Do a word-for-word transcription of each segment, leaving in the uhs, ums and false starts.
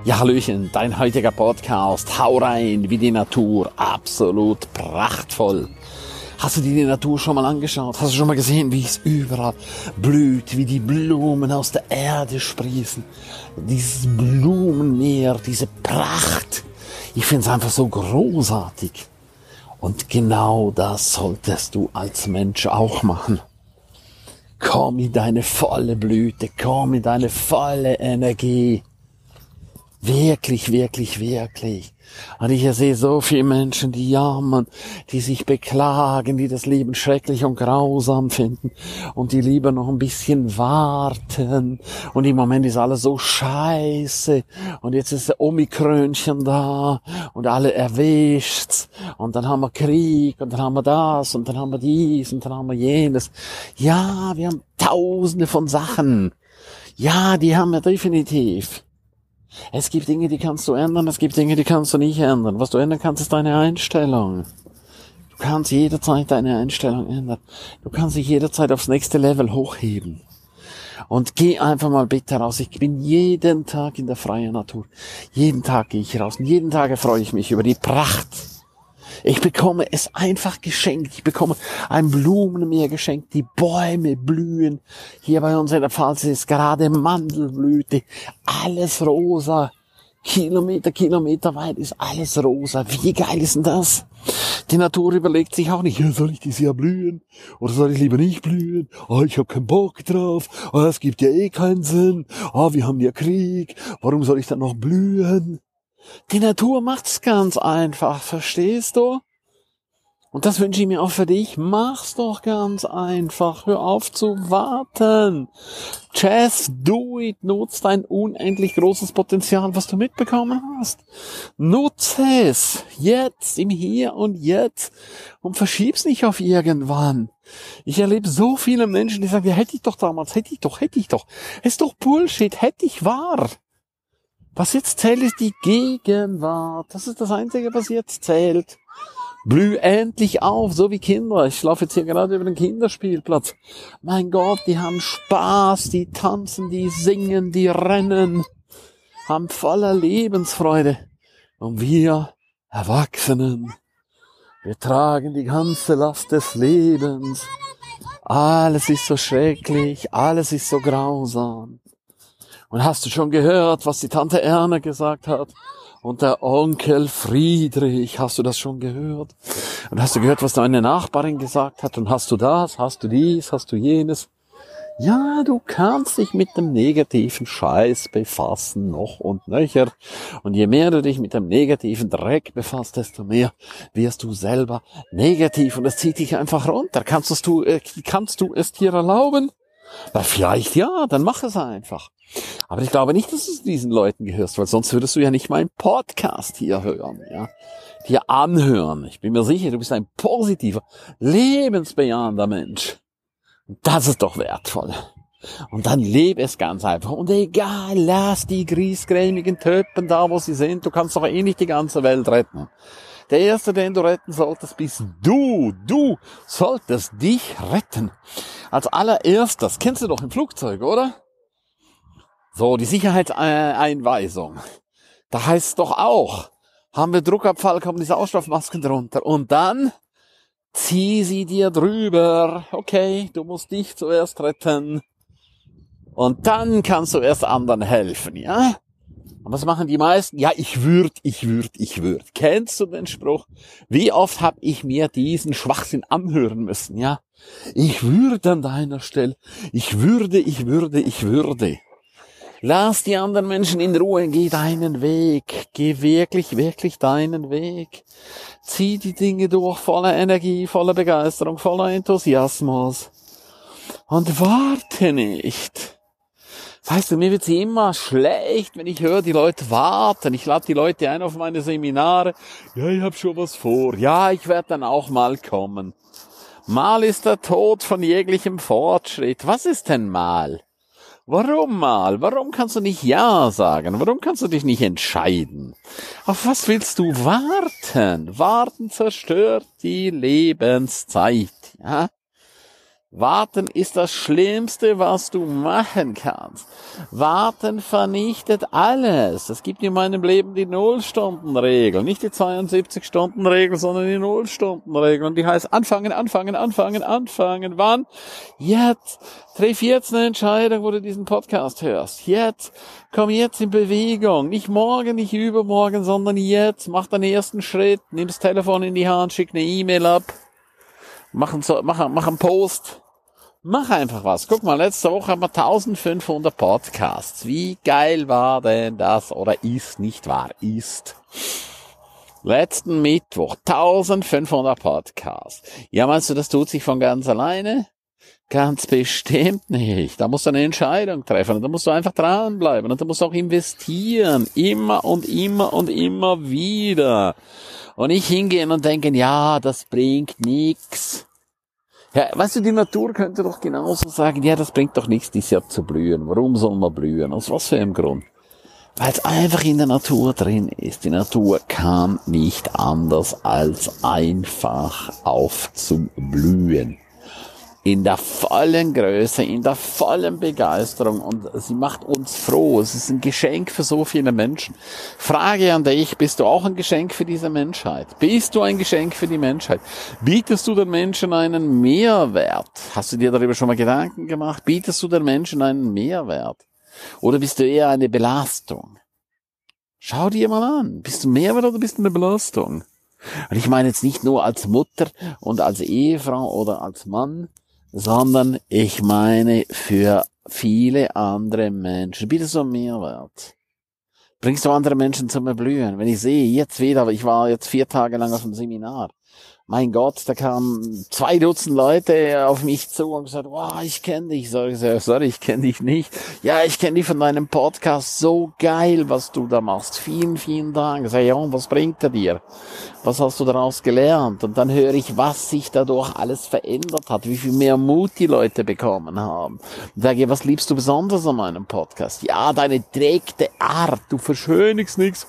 Ja, Hallöchen, dein heutiger Podcast, hau rein, wie die Natur, absolut prachtvoll. Hast du dir die Natur schon mal angeschaut? Hast du schon mal gesehen, wie es überall blüht, wie die Blumen aus der Erde sprießen? Dieses Blumenmeer, diese Pracht. Ich finde es einfach so großartig. Und genau das solltest du als Mensch auch machen. Komm in deine volle Blüte, komm in deine volle Energie. Wirklich, wirklich, wirklich. Und ich sehe so viele Menschen, die jammern, die sich beklagen, die das Leben schrecklich und grausam finden und die lieber noch ein bisschen warten. Und im Moment ist alles so scheiße und jetzt ist der Omikrönchen da und alle erwischt's und dann haben wir Krieg und dann haben wir das und dann haben wir dies und dann haben wir jenes. Ja, wir haben tausende von Sachen. Ja, die haben wir definitiv. Es gibt Dinge, die kannst du ändern, es gibt Dinge, die kannst du nicht ändern. Was du ändern kannst, ist deine Einstellung. Du kannst jederzeit deine Einstellung ändern. Du kannst dich jederzeit aufs nächste Level hochheben. Und geh einfach mal bitte raus. Ich bin jeden Tag in der freien Natur. Jeden Tag gehe ich raus und jeden Tag erfreue ich mich über die Pracht. Ich bekomme es einfach geschenkt. Ich bekomme ein Blumenmeer geschenkt. Die Bäume blühen. Hier bei uns in der Pfalz ist gerade Mandelblüte. Alles rosa. Kilometer, Kilometer weit ist alles rosa. Wie geil ist denn das? Die Natur überlegt sich auch nicht, ja, soll ich dieses Jahr blühen? Oder soll ich lieber nicht blühen? Oh, ich hab keinen Bock drauf. Oh, es gibt ja eh keinen Sinn. Oh, wir haben ja Krieg. Warum soll ich dann noch blühen? Die Natur macht's ganz einfach, verstehst du? Und das wünsche ich mir auch für dich. Mach's doch ganz einfach. Hör auf zu warten. Just do it. Nutz dein unendlich großes Potenzial, was du mitbekommen hast. Nutze es. Jetzt, im Hier und Jetzt. Und verschieb's nicht auf irgendwann. Ich erlebe so viele Menschen, die sagen, ja, hätte ich doch damals, hätte ich doch, hätte ich doch. Ist doch Bullshit, hätte ich wahr. Was jetzt zählt, ist die Gegenwart. Das ist das Einzige, was jetzt zählt. Blüh endlich auf, so wie Kinder. Ich laufe jetzt hier gerade über den Kinderspielplatz. Mein Gott, die haben Spaß, die tanzen, die singen, die rennen, haben voller Lebensfreude. Und wir Erwachsenen, wir tragen die ganze Last des Lebens. Alles ist so schrecklich, alles ist so grausam. Und hast du schon gehört, was die Tante Erna gesagt hat? Und der Onkel Friedrich, hast du das schon gehört? Und hast du gehört, was deine Nachbarin gesagt hat? Und hast du das, hast du dies, hast du jenes? Ja, du kannst dich mit dem negativen Scheiß befassen, noch und nöcher. Und je mehr du dich mit dem negativen Dreck befasst, desto mehr wirst du selber negativ. Und es zieht dich einfach runter. Kannst du, äh, kannst du es dir erlauben? Na, vielleicht ja, dann mach es einfach. Aber ich glaube nicht, dass du zu diesen Leuten gehörst, weil sonst würdest du ja nicht meinen Podcast hier hören, ja, dir anhören. Ich bin mir sicher, du bist ein positiver, lebensbejahender Mensch. Und das ist doch wertvoll. Und dann lebe es ganz einfach. Und egal, lass die griesgrämigen Töppen da, wo sie sind. Du kannst doch eh nicht die ganze Welt retten. Der Erste, den du retten solltest, bist du. Du solltest dich retten. Als allererstes, kennst du doch im Flugzeug, oder? So, die Sicherheitseinweisung. Da heißt es doch auch, haben wir Druckabfall, kommen die Sauerstoffmasken drunter. Und dann zieh sie dir drüber. Okay, du musst dich zuerst retten. Und dann kannst du erst anderen helfen, ja? Und was machen die meisten? Ja, ich würd, ich würd, ich würd. Kennst du den Spruch? Wie oft hab ich mir diesen Schwachsinn anhören müssen, ja? Ich würde an deiner Stelle. Ich würde, ich würde, ich würde. Lass die anderen Menschen in Ruhe, geh deinen Weg. Geh wirklich, wirklich deinen Weg. Zieh die Dinge durch, voller Energie, voller Begeisterung, voller Enthusiasmus. Und warte nicht. Weißt du, mir wird's immer schlecht, wenn ich höre, die Leute warten. Ich lade die Leute ein auf meine Seminare. Ja, ich hab schon was vor. Ja, ich werde dann auch mal kommen. Mal ist der Tod von jeglichem Fortschritt. Was ist denn mal? Warum mal? Warum kannst du nicht Ja sagen? Warum kannst du dich nicht entscheiden? Auf was willst du warten? Warten zerstört die Lebenszeit, ja? Warten ist das Schlimmste, was du machen kannst. Warten vernichtet alles. Es gibt in meinem Leben die Null-Stunden-Regel. Nicht die zweiundsiebzig-Stunden-Regel, sondern die Null-Stunden-Regel. Und die heißt anfangen, anfangen, anfangen, anfangen. Wann? Jetzt. Triff jetzt eine Entscheidung, wo du diesen Podcast hörst. Jetzt. Komm jetzt in Bewegung. Nicht morgen, nicht übermorgen, sondern jetzt. Mach deinen ersten Schritt. Nimm das Telefon in die Hand, schick eine E-Mail ab. Mach einen, mach, mach einen Post. Mach einfach was. Guck mal, letzte Woche haben wir eintausendfünfhundert Podcasts. Wie geil war denn das? Oder ist nicht wahr? Ist. Letzten Mittwoch eintausendfünfhundert Podcasts. Ja, meinst du, das tut sich von ganz alleine? Ganz bestimmt nicht. Da musst du eine Entscheidung treffen und da musst du einfach dranbleiben und da musst du auch investieren. Immer und immer und immer wieder. Und nicht hingehen und denken, ja, das bringt nix. Ja, weißt du, die Natur könnte doch genauso sagen, ja, das bringt doch nichts, dieses Jahr zu blühen. Warum soll man blühen? Aus was für einem Grund? Weil es einfach in der Natur drin ist. Die Natur kann nicht anders als einfach aufzublühen. In der vollen Größe, in der vollen Begeisterung und sie macht uns froh. Es ist ein Geschenk für so viele Menschen. Frage an dich, bist du auch ein Geschenk für diese Menschheit? Bist du ein Geschenk für die Menschheit? Bietest du den Menschen einen Mehrwert? Hast du dir darüber schon mal Gedanken gemacht? Bietest du den Menschen einen Mehrwert? Oder bist du eher eine Belastung? Schau dir mal an. Bist du Mehrwert oder bist du eine Belastung? Und ich meine jetzt nicht nur als Mutter und als Ehefrau oder als Mann, sondern ich meine für viele andere Menschen. Bitte so einen Mehrwert. Bringst du andere Menschen zum Erblühen? Wenn ich sehe, jetzt wieder, ich war jetzt vier Tage lang auf dem Seminar. Mein Gott, da kamen zwei Dutzend Leute auf mich zu und gesagt, wow, ich kenne dich. Sorry, sorry, ich kenne dich nicht. Ja, ich kenne dich von deinem Podcast. So geil, was du da machst. Vielen, vielen Dank. Ich sage, ja, und was bringt er dir? Was hast du daraus gelernt? Und dann höre ich, was sich dadurch alles verändert hat, wie viel mehr Mut die Leute bekommen haben. Und sage, was liebst du besonders an meinem Podcast? Ja, deine direkte Art. Du verschönigst nichts.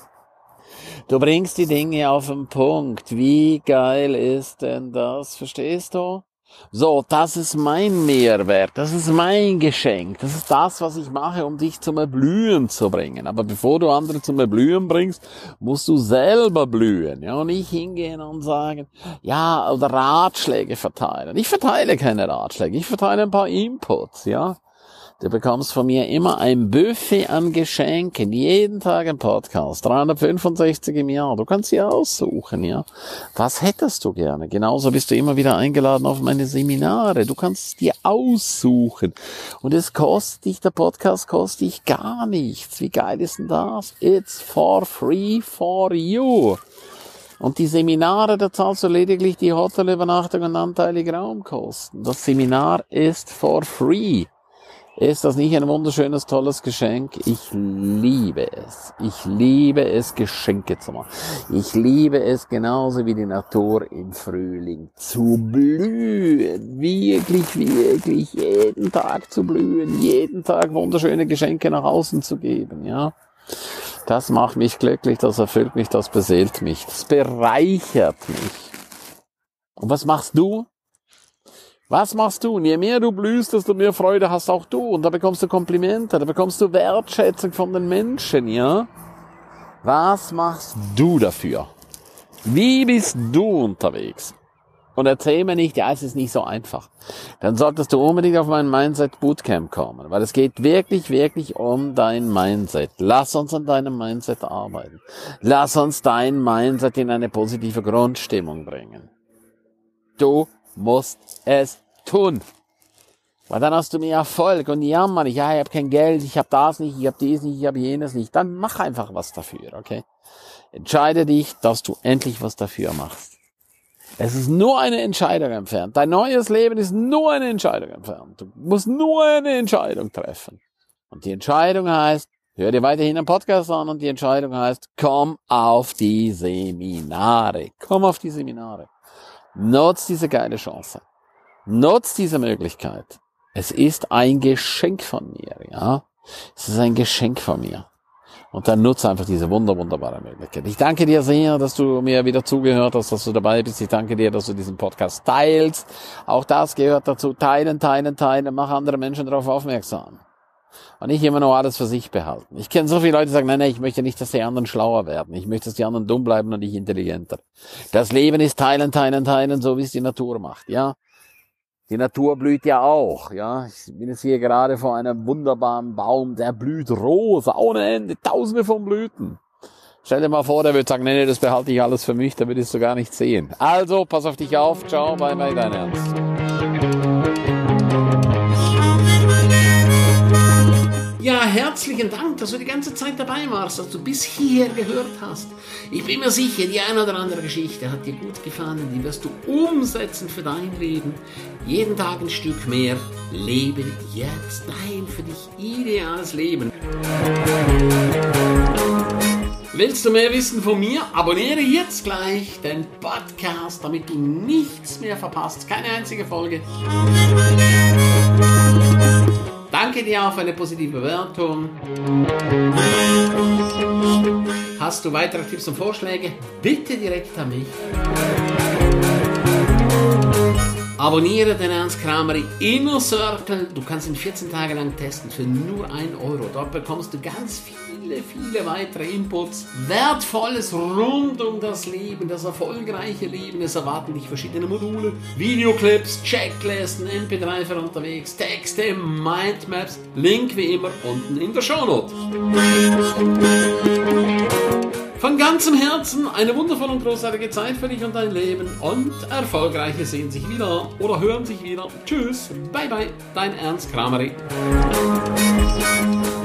Du bringst die Dinge auf den Punkt. Wie geil ist denn das? Verstehst du? So, das ist mein Mehrwert. Das ist mein Geschenk. Das ist das, was ich mache, um dich zum Erblühen zu bringen. Aber bevor du andere zum Erblühen bringst, musst du selber blühen. Ja, und nicht hingehen und sagen, ja, oder Ratschläge verteilen. Ich verteile keine Ratschläge. Ich verteile ein paar Inputs, ja. Du bekommst von mir immer ein Buffet an Geschenken, jeden Tag ein Podcast, dreihundertfünfundsechzig im Jahr. Du kannst sie aussuchen, ja. Was hättest du gerne? Genauso bist du immer wieder eingeladen auf meine Seminare. Du kannst es dir aussuchen. Und es kostet dich, der Podcast kostet dich gar nichts. Wie geil ist denn das? It's for free for you. Und die Seminare, da zahlst du lediglich die Hotelübernachtung und anteilige Raumkosten. Das Seminar ist for free. Ist das nicht ein wunderschönes, tolles Geschenk? Ich liebe es. Ich liebe es, Geschenke zu machen. Ich liebe es genauso wie die Natur im Frühling zu blühen. Wirklich, wirklich jeden Tag zu blühen. Jeden Tag wunderschöne Geschenke nach außen zu geben, ja. Das macht mich glücklich, das erfüllt mich, das beseelt mich. Das bereichert mich. Und was machst du? Was machst du? Und je mehr du blühst, desto mehr Freude hast auch du. Und da bekommst du Komplimente, da bekommst du Wertschätzung von den Menschen, ja? Was machst du dafür? Wie bist du unterwegs? Und erzähl mir nicht, ja, es ist nicht so einfach. Dann solltest du unbedingt auf mein Mindset Bootcamp kommen, weil es geht wirklich, wirklich um dein Mindset. Lass uns an deinem Mindset arbeiten. Lass uns dein Mindset in eine positive Grundstimmung bringen. Du musst es tun. Weil dann hast du mehr Erfolg und jammern, ja, ich habe kein Geld, ich habe das nicht, ich habe dies nicht, ich habe jenes nicht. Dann mach einfach was dafür, okay? Entscheide dich, dass du endlich was dafür machst. Es ist nur eine Entscheidung entfernt. Dein neues Leben ist nur eine Entscheidung entfernt. Du musst nur eine Entscheidung treffen. Und die Entscheidung heißt, hör dir weiterhin einen Podcast an und die Entscheidung heißt, komm auf die Seminare. Komm auf die Seminare. Nutz diese geile Chance. Nutz diese Möglichkeit. Es ist ein Geschenk von mir, ja. Es ist ein Geschenk von mir. Und dann nutze einfach diese wunder, wunderbare Möglichkeit. Ich danke dir sehr, dass du mir wieder zugehört hast, dass du dabei bist. Ich danke dir, dass du diesen Podcast teilst. Auch das gehört dazu. Teilen, teilen, teilen. Mach andere Menschen darauf aufmerksam. Und nicht immer nur alles für sich behalten. Ich kenne so viele Leute, die sagen, nein, nein, ich möchte nicht, dass die anderen schlauer werden. Ich möchte, dass die anderen dumm bleiben und ich intelligenter. Das Leben ist teilen, teilen, teilen, so wie es die Natur macht, ja. Die Natur blüht ja auch, ja. Ich bin jetzt hier gerade vor einem wunderbaren Baum, der blüht rosa, ohne Ende, tausende von Blüten. Stell dir mal vor, der würde sagen, nee, nee, das behalte ich alles für mich, da würdest du gar nicht sehen. Also, pass auf dich auf, ciao, bye, bye, dein Ernst. Ja, herzlichen Dank, dass du die ganze Zeit dabei warst, dass du bis hierher gehört hast. Ich bin mir sicher, die eine oder andere Geschichte hat dir gut gefallen, die wirst du umsetzen für dein Leben. Jeden Tag ein Stück mehr. Lebe jetzt dein für dich ideales Leben. Willst du mehr wissen von mir? Abonniere jetzt gleich den Podcast, damit du nichts mehr verpasst. Keine einzige Folge. Danke dir auch für eine positive Bewertung. Hast du weitere Tipps und Vorschläge? Bitte direkt an mich. Abonniere den Ernst Krameri Inner Circle. Du kannst ihn vierzehn Tage lang testen für nur ein Euro. Dort bekommst du ganz viele, viele weitere Inputs. Wertvolles rund um das Leben, das erfolgreiche Leben. Es erwarten dich verschiedene Module, Videoclips, Checklisten, M P drei für unterwegs, Texte, Mindmaps. Link wie immer unten in der Shownote. Von ganzem Herzen eine wundervolle und großartige Zeit für dich und dein Leben und Erfolgreiche sehen sich wieder oder hören sich wieder. Tschüss, bye bye, dein Ernst Krameri.